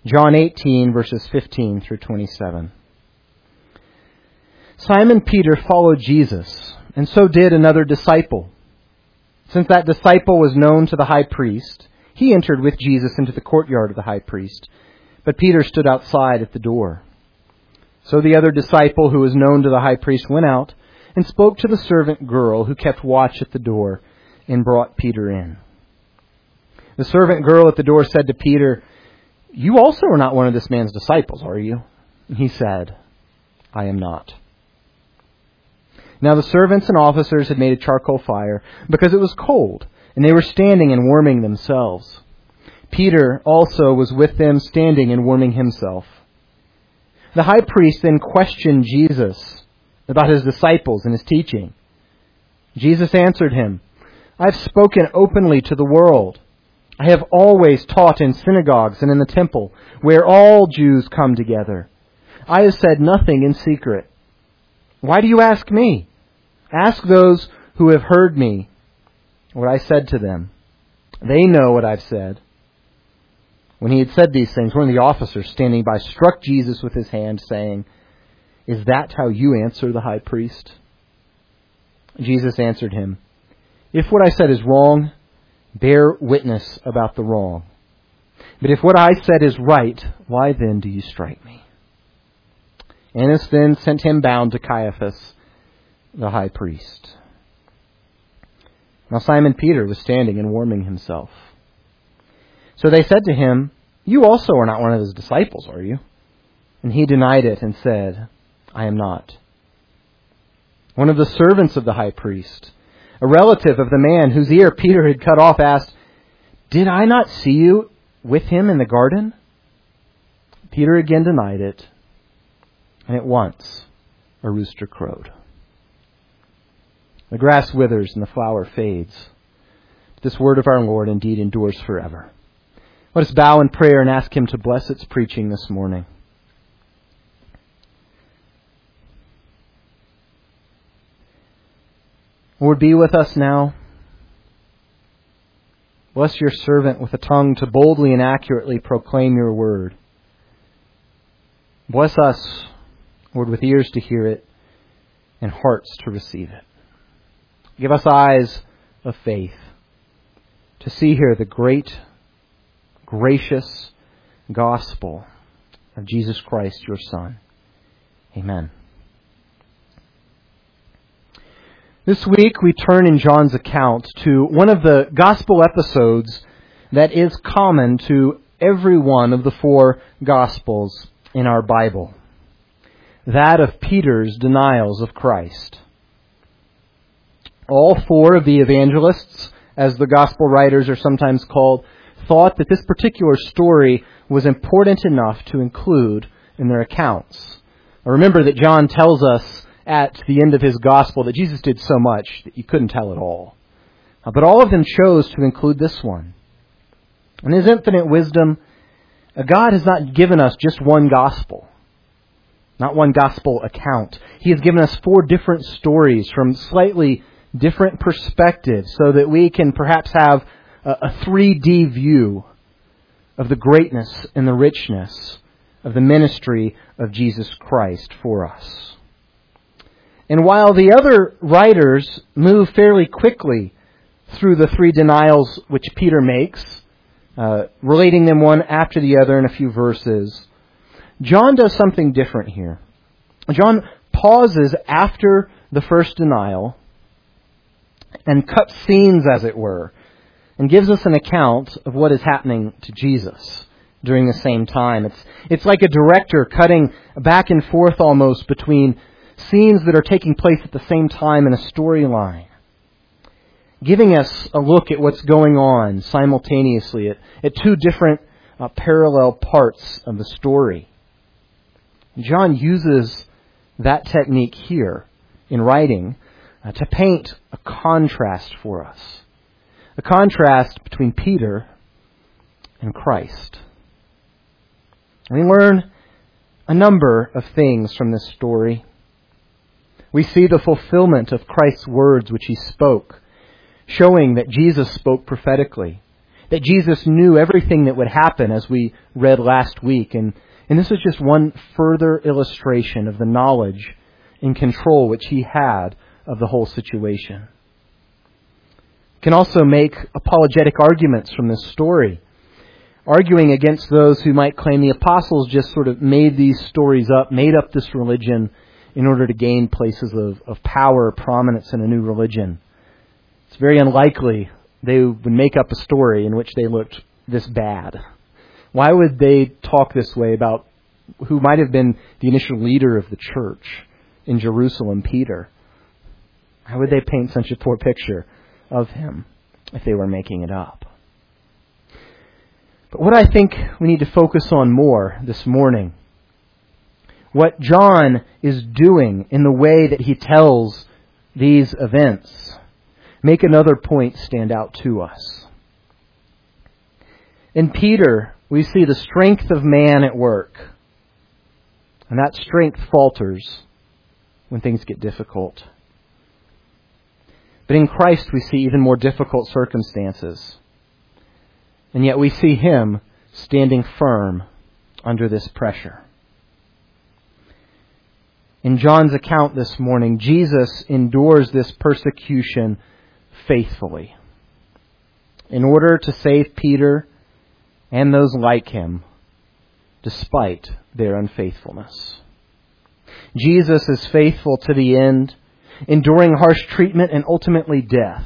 John 18, verses 15 through 27. Simon Peter followed Jesus, and so did another disciple. Since that disciple was known to the high priest, he entered with Jesus into the courtyard of the high priest, but Peter stood outside at the door. So the other disciple who was known to the high priest went out and spoke to the servant girl who kept watch at the door and brought Peter in. The servant girl at the door said to Peter, "You also are not one of this man's disciples, are you?" He said, "I am not." Now the servants and officers had made a charcoal fire because it was cold, and they were standing and warming themselves. Peter also was with them, standing and warming himself. The high priest then questioned Jesus about his disciples and his teaching. Jesus answered him, "I have spoken openly to the world. I have always taught in synagogues and in the temple, where all Jews come together. I have said nothing in secret. Why do you ask me? Ask those who have heard me what I said to them. They know what I've said." When he had said these things, one of the officers standing by struck Jesus with his hand, saying, "Is that how you answer the high priest?" Jesus answered him, "If what I said is wrong, bear witness about the wrong. But if what I said is right, why then do you strike me?" Annas then sent him bound to Caiaphas, the high priest. Now Simon Peter was standing and warming himself. So they said to him, "You also are not one of his disciples, are you?" And he denied it and said, "I am not." One of the servants of the high priest, a relative of the man whose ear Peter had cut off, asked, "Did I not see you with him in the garden?" Peter again denied it, and at once a rooster crowed. The grass withers and the flower fades. But this word of our Lord indeed endures forever. Let us bow in prayer and ask Him to bless its preaching this morning. Lord, be with us now. Bless your servant with a tongue to boldly and accurately proclaim your word. Bless us, Lord, with ears to hear it and hearts to receive it. Give us eyes of faith to see here the great, gracious gospel of Jesus Christ, your Son. Amen. This week we turn in John's account to one of the gospel episodes that is common to every one of the four gospels in our Bible. That of Peter's denials of Christ. All four of the evangelists, as the gospel writers are sometimes called, thought that this particular story was important enough to include in their accounts. Now remember that John tells us at the end of his gospel that Jesus did so much that you couldn't tell it all. But all of them chose to include this one. In His infinite wisdom, God has not given us just one gospel, not one gospel account. He has given us four different stories from slightly different perspectives so that we can perhaps have a 3D view of the greatness and the richness of the ministry of Jesus Christ for us. And while the other writers move fairly quickly through the three denials which Peter makes, relating them one after the other in a few verses, John does something different here. John pauses after the first denial and cuts scenes, as it were, and gives us an account of what is happening to Jesus during the same time. It's like a director cutting back and forth almost between scenes that are taking place at the same time in a storyline, giving us a look at what's going on simultaneously at two different parallel parts of the story. John uses that technique here in writing to paint a contrast for us. A contrast between Peter and Christ. We learn a number of things from this story. We see the fulfillment of Christ's words which He spoke, showing that Jesus spoke prophetically, that Jesus knew everything that would happen, as we read last week. And this is just one further illustration of the knowledge and control which he had of the whole situation. Can also make apologetic arguments from this story, arguing against those who might claim the apostles just sort of made these stories up, made up this religion in order to gain places of power or prominence in a new religion. It's very unlikely they would make up a story in which they looked this bad. Why would they talk this way about who might have been the initial leader of the church in Jerusalem, Peter? How would they paint such a poor picture of him if they were making it up? But what I think we need to focus on more this morning, what John is doing in the way that he tells these events, make another point stand out to us. In Peter, we see the strength of man at work. And that strength falters when things get difficult. But in Christ, we see even more difficult circumstances. And yet we see him standing firm under this pressure. In John's account this morning, Jesus endures this persecution faithfully in order to save Peter and those like him, despite their unfaithfulness. Jesus is faithful to the end, enduring harsh treatment and ultimately death,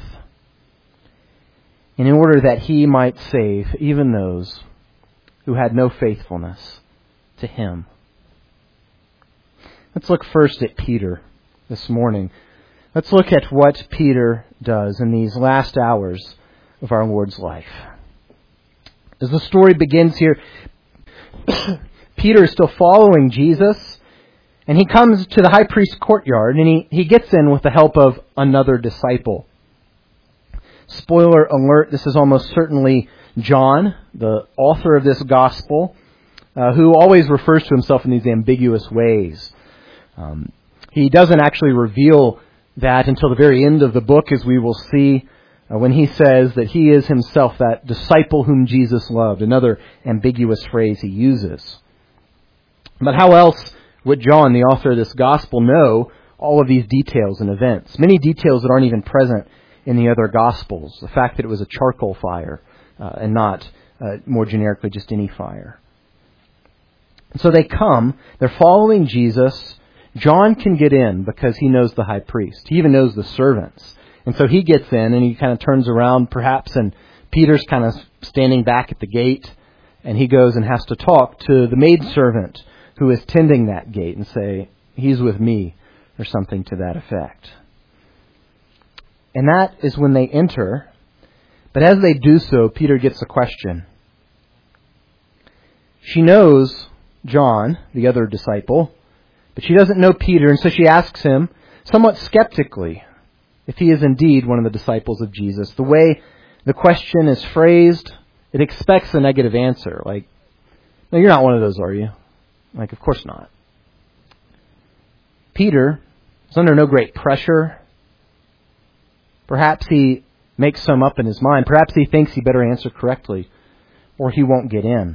in order that he might save even those who had no faithfulness to him. Let's look first at Peter this morning. Let's look at what Peter does in these last hours of our Lord's life. As the story begins here, Peter is still following Jesus, and he comes to the high priest's courtyard, and he gets in with the help of another disciple. Spoiler alert, this is almost certainly John, the author of this gospel, who always refers to himself in these ambiguous ways. He doesn't actually reveal that until the very end of the book, as we will see, when he says that he is himself that disciple whom Jesus loved, another ambiguous phrase he uses. But how else would John, the author of this gospel, know all of these details and events? Many details that aren't even present in the other gospels. The fact that it was a charcoal fire and not, more generically, just any fire. And so they come, they're following Jesus. John can get in because he knows the high priest. He even knows the servants. And so he gets in and he kind of turns around perhaps, and Peter's kind of standing back at the gate, and he goes and has to talk to the maidservant who is tending that gate and say, "He's with me," or something to that effect. And that is when they enter. But as they do so, Peter gets a question. She knows John, the other disciple, but she doesn't know Peter, and so she asks him, somewhat skeptically, if he is indeed one of the disciples of Jesus. The way the question is phrased, it expects a negative answer. Like, "No, you're not one of those, are you?" Like, of course not. Peter is under no great pressure. Perhaps he makes some up in his mind. Perhaps he thinks he better answer correctly, or he won't get in.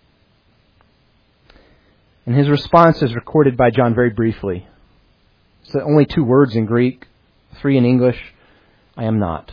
And his response is recorded by John very briefly. It's only 2 words in Greek, 3 in English. "I am not."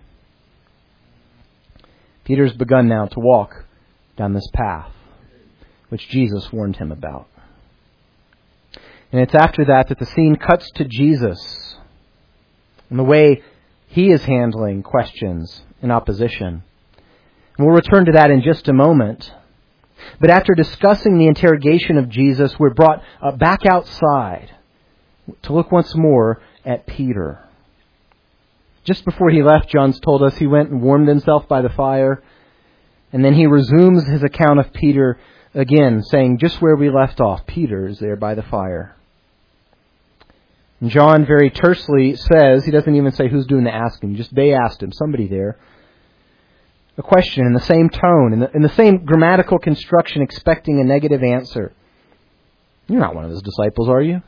Peter's begun now to walk down this path, which Jesus warned him about. And it's after that the scene cuts to Jesus and the way he is handling questions in opposition. And we'll return to that in just a moment. But after discussing the interrogation of Jesus, we're brought back outside to look once more at Peter. Just before he left, John's told us he went and warmed himself by the fire. And then he resumes his account of Peter again, saying just where we left off, Peter is there by the fire. And John very tersely says, he doesn't even say who's doing the asking, just they asked him, somebody there. A question in the same tone, in the same grammatical construction, expecting a negative answer. "You're not one of his disciples, are you?"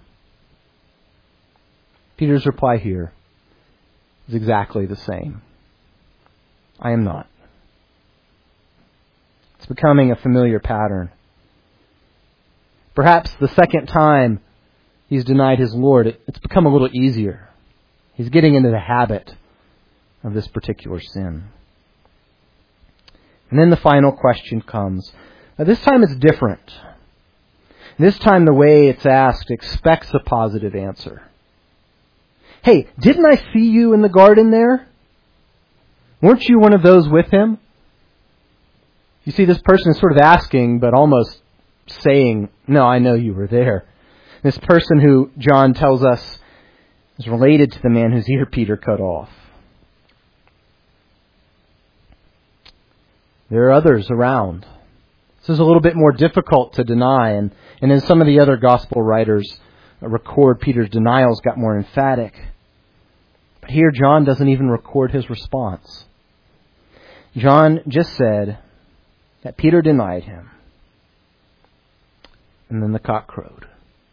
Peter's reply here is exactly the same. "I am not." It's becoming a familiar pattern. Perhaps the second time he's denied his Lord, it's become a little easier. He's getting into the habit of this particular sin. And then the final question comes. Now, this time it's different. This time the way it's asked expects a positive answer. Hey, didn't I see you in the garden there? Weren't you one of those with him? You see, this person is sort of asking, but almost saying, no, I know you were there. This person who John tells us is related to the man whose ear Peter cut off. There are others around. This is a little bit more difficult to deny, and in some of the other gospel writers record Peter's denials got more emphatic. But here John doesn't even record his response. John just said that Peter denied him. And then the cock crowed.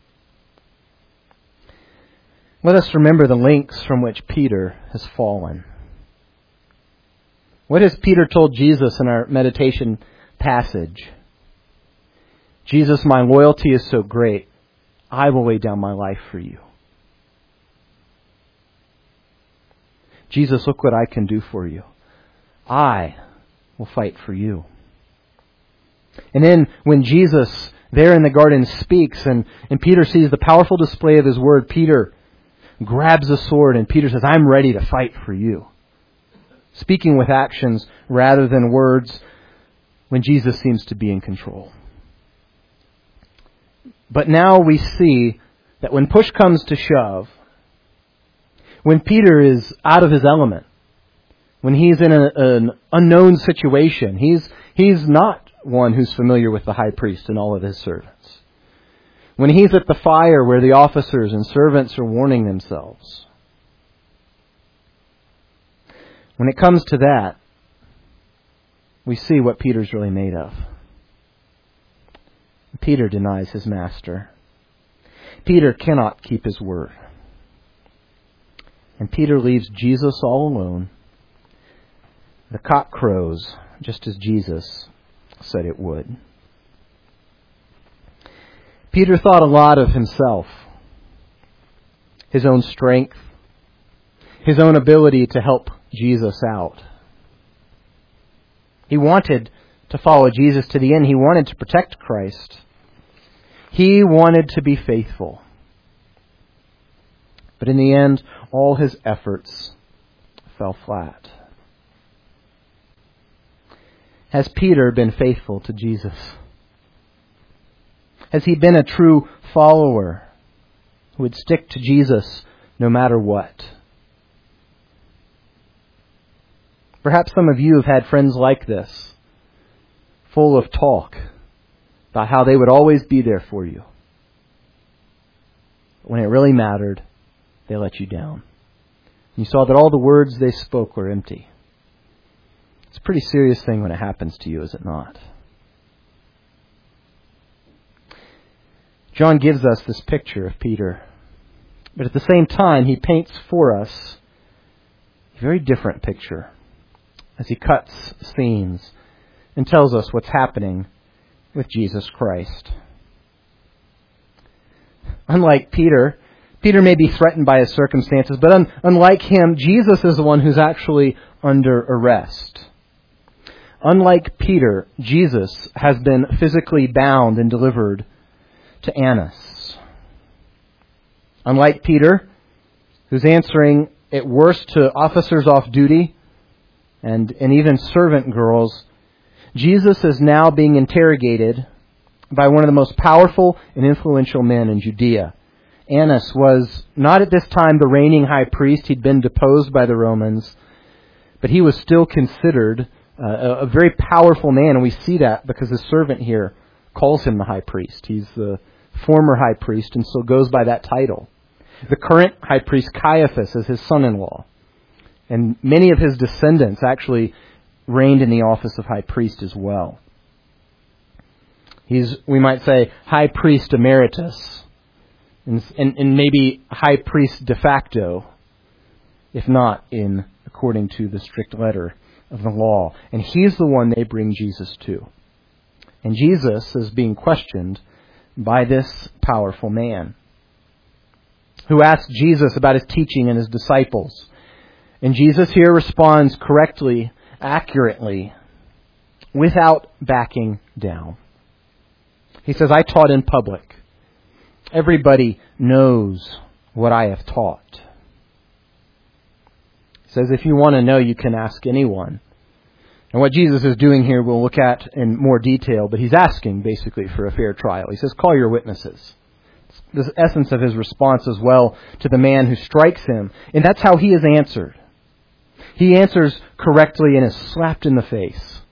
Let us remember the links from which Peter has fallen. What has Peter told Jesus in our meditation passage? Jesus, my loyalty is so great, I will lay down my life for you. Jesus, look what I can do for you. I will fight for you. And then when Jesus there in the garden speaks and Peter sees the powerful display of his word, Peter grabs a sword and Peter says, I'm ready to fight for you. Speaking with actions rather than words when Jesus seems to be in control. But now we see that when push comes to shove, when Peter is out of his element, when he's in an unknown situation, he's not one who's familiar with the high priest and all of his servants. When he's at the fire where the officers and servants are warming themselves. When it comes to that, we see what Peter's really made of. Peter denies his master. Peter cannot keep his word. And Peter leaves Jesus all alone. The cock crows, just as Jesus said it would. Peter thought a lot of himself, his own strength, his own ability to help Jesus out. He wanted to follow Jesus to the end. He wanted to protect Christ. He wanted to be faithful. But in the end, all his efforts fell flat. Has Peter been faithful to Jesus? Has he been a true follower who would stick to Jesus no matter what? Perhaps some of you have had friends like this, full of talk about how they would always be there for you. But when it really mattered, they let you down. You saw that all the words they spoke were empty. It's a pretty serious thing when it happens to you, is it not? John gives us this picture of Peter. But at the same time, he paints for us a very different picture as he cuts scenes and tells us what's happening with Jesus Christ. Unlike Peter may be threatened by his circumstances, but unlike him, Jesus is the one who's actually under arrest. Unlike Peter, Jesus has been physically bound and delivered to Annas. Unlike Peter, who's answering at worst to officers off duty and even servant girls, Jesus is now being interrogated by one of the most powerful and influential men in Judea. Annas was not at this time the reigning high priest. He'd been deposed by the Romans, but he was still considered a very powerful man, and we see that because the servant here calls him the high priest. He's the former high priest and still goes by that title. The current high priest, Caiaphas, is his son-in-law. And many of his descendants actually reigned in the office of high priest as well. He's, we might say, high priest emeritus, and maybe high priest de facto, if not according to the strict letter of the law. And he's the one they bring Jesus to. And Jesus is being questioned by this powerful man, who asks Jesus about his teaching and his disciples. And Jesus here responds correctly, accurately, without backing down. He says, I taught in public. Everybody knows what I have taught. He says, if you want to know, you can ask anyone. And what Jesus is doing here we'll look at in more detail, but he's asking basically for a fair trial. He says, call your witnesses. It's the essence of his response as well to the man who strikes him. And that's how he is answered. He answers correctly and is slapped in the face.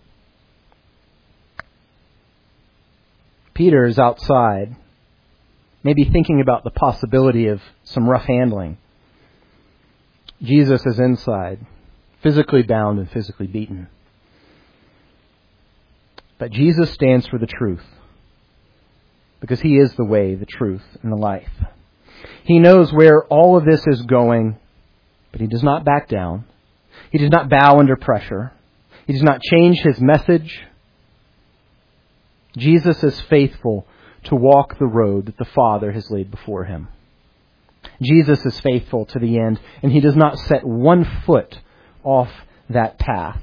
Peter is outside, maybe thinking about the possibility of some rough handling. Jesus is inside, physically bound and physically beaten. But Jesus stands for the truth, because he is the way, the truth, and the life. He knows where all of this is going, but he does not back down. He does not bow under pressure. He does not change his message. Jesus is faithful to walk the road that the Father has laid before him. Jesus is faithful to the end, and he does not set one foot off that path.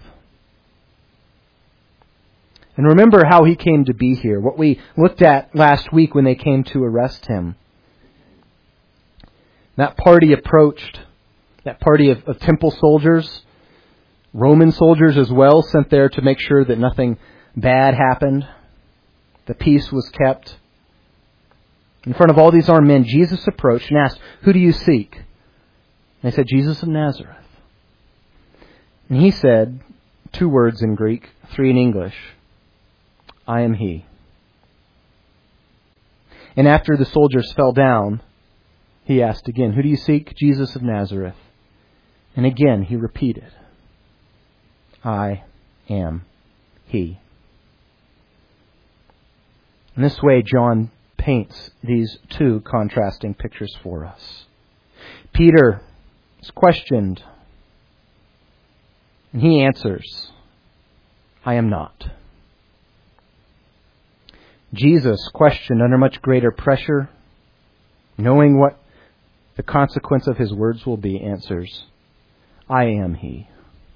And remember how he came to be here, what we looked at last week when they came to arrest him. That party approached, that party of temple soldiers, Roman soldiers as well, sent there to make sure that nothing bad happened. The peace was kept. In front of all these armed men, Jesus approached and asked, who do you seek? And they said, Jesus of Nazareth. And he said, 2 words in Greek, 3 in English, I am he. And after the soldiers fell down, he asked again, who do you seek? Jesus of Nazareth. And again he repeated, I am he. In this way, John paints these 2 contrasting pictures for us. Peter is questioned, and he answers, I am not. Jesus, questioned under much greater pressure, knowing what the consequence of his words will be, answers, I am he.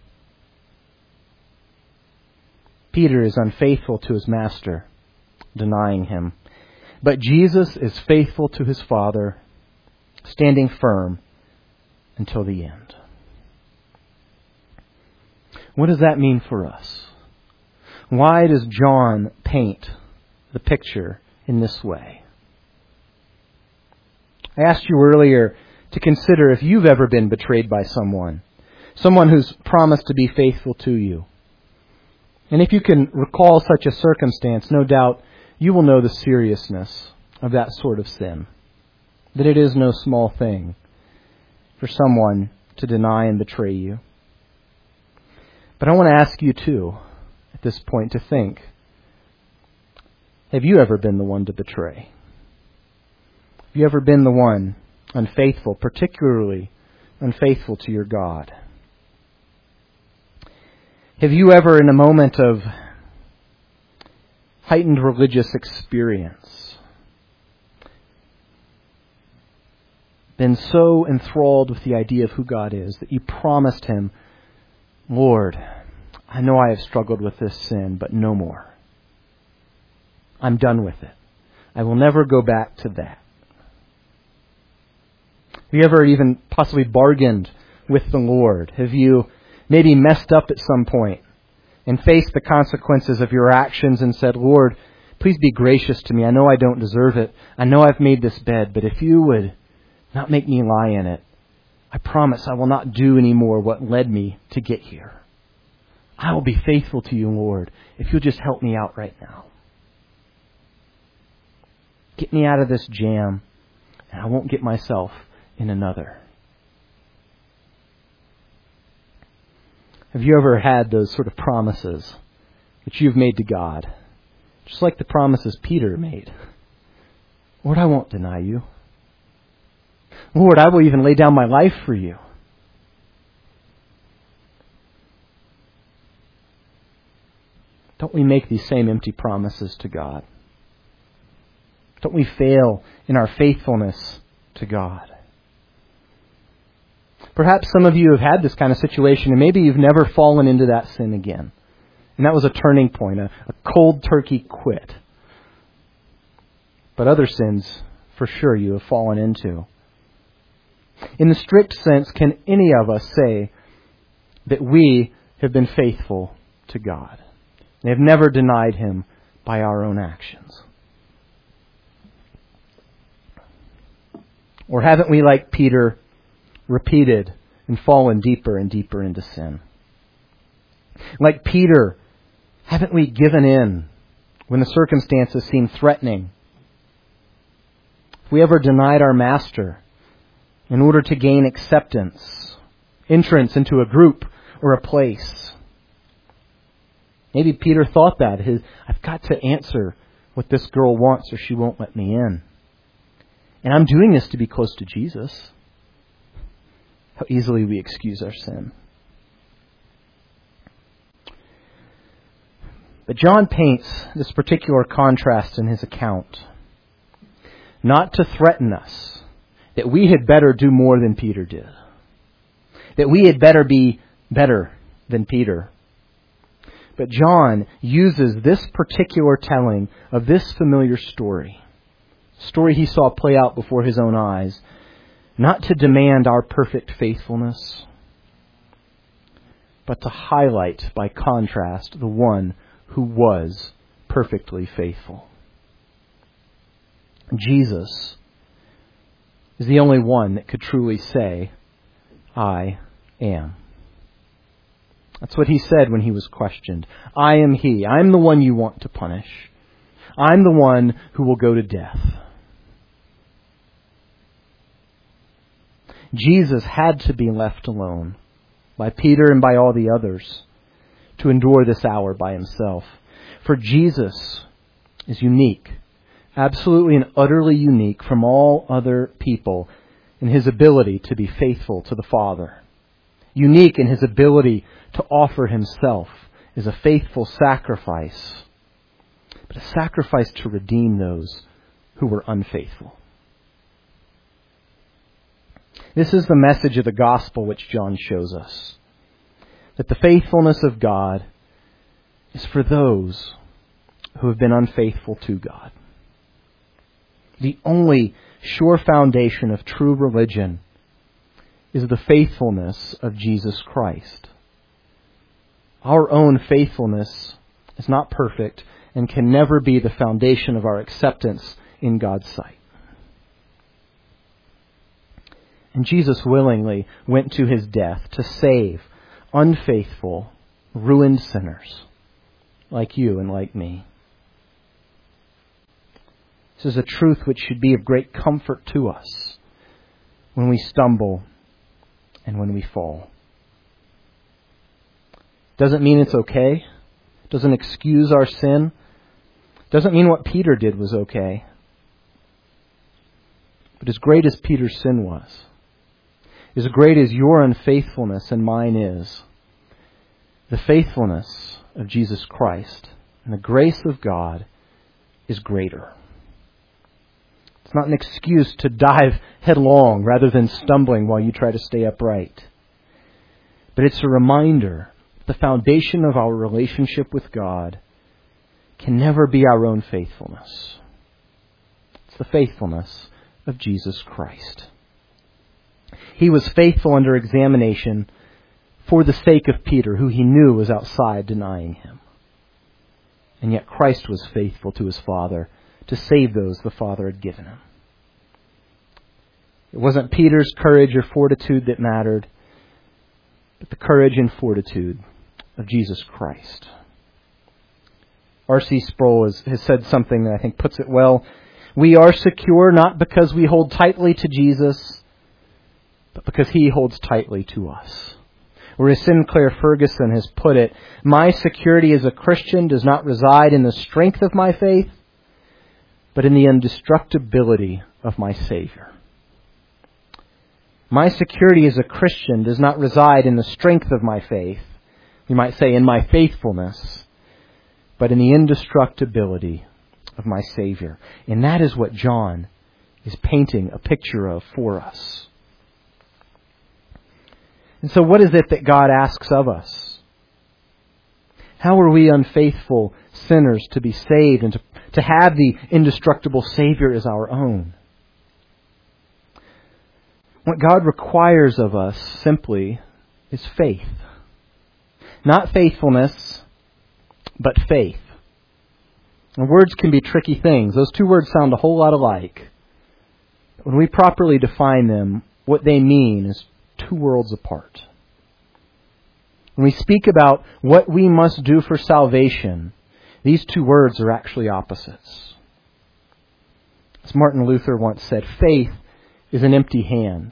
Peter is unfaithful to his master, denying him. But Jesus is faithful to his Father, standing firm until the end. What does that mean for us? Why does John paint the picture in this way? I asked you earlier to consider if you've ever been betrayed by someone who's promised to be faithful to you. And if you can recall such a circumstance, no doubt you will know the seriousness of that sort of sin. That it is no small thing for someone to deny and betray you. But I want to ask you too, at this point, to think, have you ever been the one to betray? Have you ever been the one unfaithful, particularly unfaithful to your God? Have you ever, in a moment of heightened religious experience, been so enthralled with the idea of who God is that you promised him, Lord, I know I have struggled with this sin, but no more. I'm done with it. I will never go back to that. Have you ever even possibly bargained with the Lord? Have you maybe messed up at some point and faced the consequences of your actions and said, Lord, please be gracious to me. I know I don't deserve it. I know I've made this bed, but if you would not make me lie in it, I promise I will not do any more what led me to get here. I will be faithful to you, Lord, if you'll just help me out right now. Get me out of this jam, and I won't get myself in another. Have you ever had those sort of promises that you've made to God? Just like the promises Peter made. Lord, I won't deny you. Lord, I will even lay down my life for you. don't we make these same empty promises to God? Don't we fail in our faithfulness to God? Perhaps some of you have had this kind of situation, and maybe you've never fallen into that sin again. And that was a turning point, a cold turkey quit. But other sins, for sure, you have fallen into. In the strict sense, can any of us say that we have been faithful to God and have never denied Him by our own actions? Or haven't we, like Peter, repeated and fallen deeper and deeper into sin? Like Peter, haven't we given in when the circumstances seem threatening? Have we ever denied our Master in order to gain acceptance, entrance into a group or a place? Maybe Peter thought that. I've got to answer what this girl wants or she won't let me in. And I'm doing this to be close to Jesus. How easily we excuse our sin. But John paints this particular contrast in his account, not to threaten us that we had better do more than Peter did, that we had better be better than Peter. But John uses this particular telling of this familiar story he saw play out before his own eyes, not to demand our perfect faithfulness, but to highlight by contrast the one who was perfectly faithful. Jesus is the only one that could truly say, I am. That's what he said when he was questioned. I am he. I'm the one you want to punish. I'm the one who will go to death. Jesus had to be left alone by Peter and by all the others to endure this hour by himself. For Jesus is unique, absolutely and utterly unique from all other people in his ability to be faithful to the Father. Unique in his ability to offer himself as a faithful sacrifice, but a sacrifice to redeem those who were unfaithful. This is the message of the gospel which John shows us. That the faithfulness of God is for those who have been unfaithful to God. The only sure foundation of true religion is the faithfulness of Jesus Christ. Our own faithfulness is not perfect and can never be the foundation of our acceptance in God's sight. And Jesus willingly went to his death to save unfaithful, ruined sinners like you and like me. This is a truth which should be of great comfort to us when we stumble and when we fall. Doesn't mean it's okay. Doesn't excuse our sin. Doesn't mean what Peter did was okay. But as great as Peter's sin was, as great as your unfaithfulness and mine is, the faithfulness of Jesus Christ and the grace of God is greater. It's not an excuse to dive headlong rather than stumbling while you try to stay upright. But it's a reminder that the foundation of our relationship with God can never be our own faithfulness. It's the faithfulness of Jesus Christ. He was faithful under examination for the sake of Peter, who he knew was outside denying him. And yet Christ was faithful to his Father to save those the Father had given him. It wasn't Peter's courage or fortitude that mattered, but the courage and fortitude of Jesus Christ. R.C. Sproul has said something that I think puts it well. We are secure not because we hold tightly to Jesus, but because he holds tightly to us. Or as Sinclair Ferguson has put it, my security as a Christian does not reside in the strength of my faith, but in the indestructibility of my Savior. My security as a Christian does not reside in the strength of my faith. You might say in my faithfulness, but in the indestructibility of my Savior. And that is what John is painting a picture of for us. And so what is it that God asks of us? How are we unfaithful sinners to be saved and to have the indestructible Savior as our own? What God requires of us simply is faith. Not faithfulness, but faith. And words can be tricky things. Those two words sound a whole lot alike. When we properly define them, what they mean is two worlds apart. When we speak about what we must do for salvation, these two words are actually opposites. As Martin Luther once said, faith is an empty hand,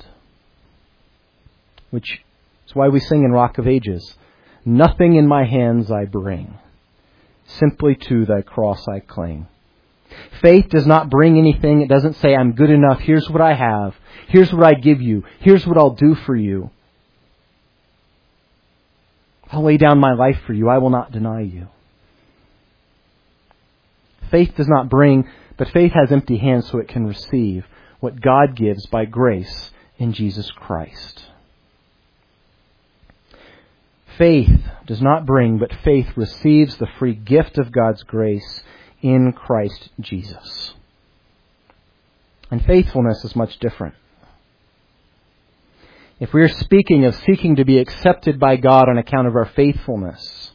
which is why we sing in Rock of Ages, nothing in my hands I bring, simply to thy cross I cling. Faith does not bring anything. It doesn't say, I'm good enough. Here's what I have. Here's what I give you. Here's what I'll do for you. I'll lay down my life for you. I will not deny you. Faith does not bring, but faith has empty hands so it can receive what God gives by grace in Jesus Christ. Faith does not bring, but faith receives the free gift of God's grace in Christ Jesus. And faithfulness is much different. If we are speaking of seeking to be accepted by God on account of our faithfulness,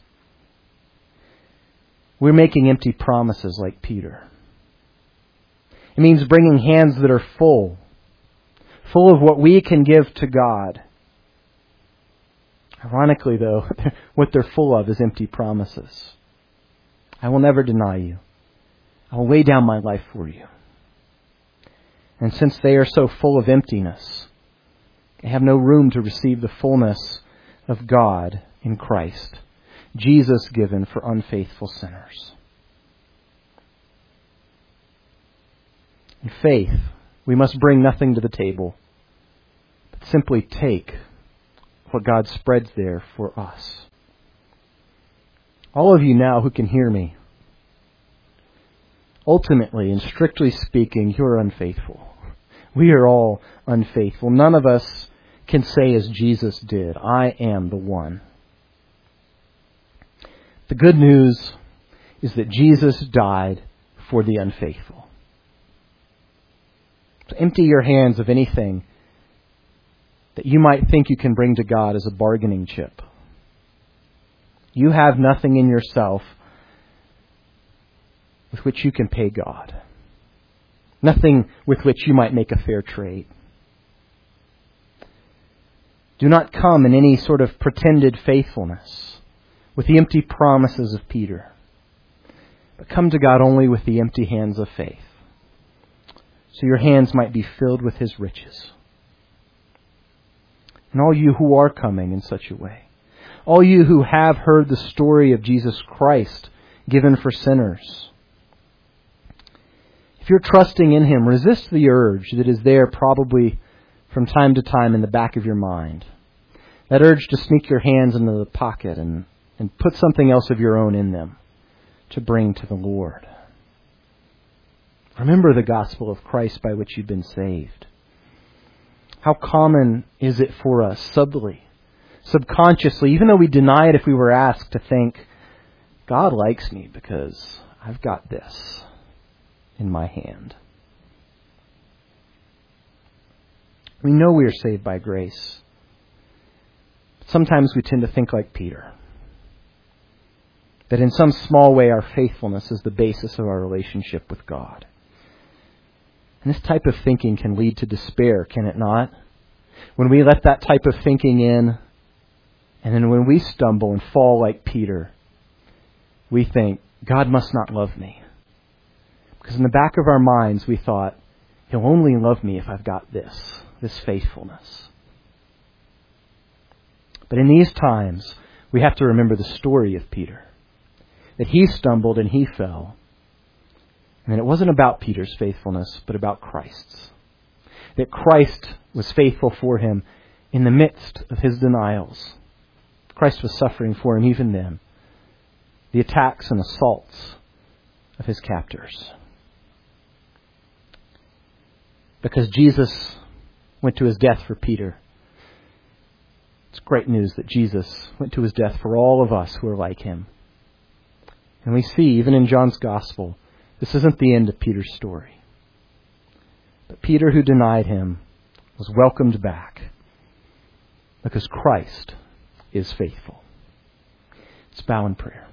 we're making empty promises like Peter. It means bringing hands that are full of what we can give to God. Ironically, though, what they're full of is empty promises. I will never deny you. I will lay down my life for you. And since they are so full of emptiness, they have no room to receive the fullness of God in Christ, Jesus given for unfaithful sinners. In faith, we must bring nothing to the table, but simply take what God spreads there for us. All of you now who can hear me, ultimately and strictly speaking, you're unfaithful. We are all unfaithful. None of us can say as Jesus did, I am the one. The good news is that Jesus died for the unfaithful. So empty your hands of anything that you might think you can bring to God as a bargaining chip. You have nothing in yourself with which you can pay God. Nothing with which you might make a fair trade. Do not come in any sort of pretended faithfulness with the empty promises of Peter, but come to God only with the empty hands of faith, so your hands might be filled with His riches. And all you who are coming in such a way, all you who have heard the story of Jesus Christ given for sinners, if you're trusting in Him, resist the urge that is there probably from time to time in the back of your mind. That urge to sneak your hands into the pocket and put something else of your own in them to bring to the Lord. Remember the gospel of Christ by which you've been saved. How common is it for us, subtly, subconsciously, even though we deny it if we were asked, to think, God likes me because I've got this in my hand. We know we are saved by grace. But sometimes we tend to think like Peter, that in some small way our faithfulness is the basis of our relationship with God. And this type of thinking can lead to despair, can it not? When we let that type of thinking in, and then when we stumble and fall like Peter, we think, God must not love me. Because in the back of our minds we thought, He'll only love me if I've got this faithfulness. But in these times, we have to remember the story of Peter. That he stumbled and he fell. And it wasn't about Peter's faithfulness, but about Christ's. That Christ was faithful for him in the midst of his denials. Christ was suffering for him even then. the attacks and assaults of his captors. Because Jesus went to his death for Peter, it's great news that Jesus went to his death for all of us who are like him. And we see, even in John's Gospel, this isn't the end of Peter's story. But Peter, who denied him, was welcomed back because Christ is faithful. Let's bow in prayer.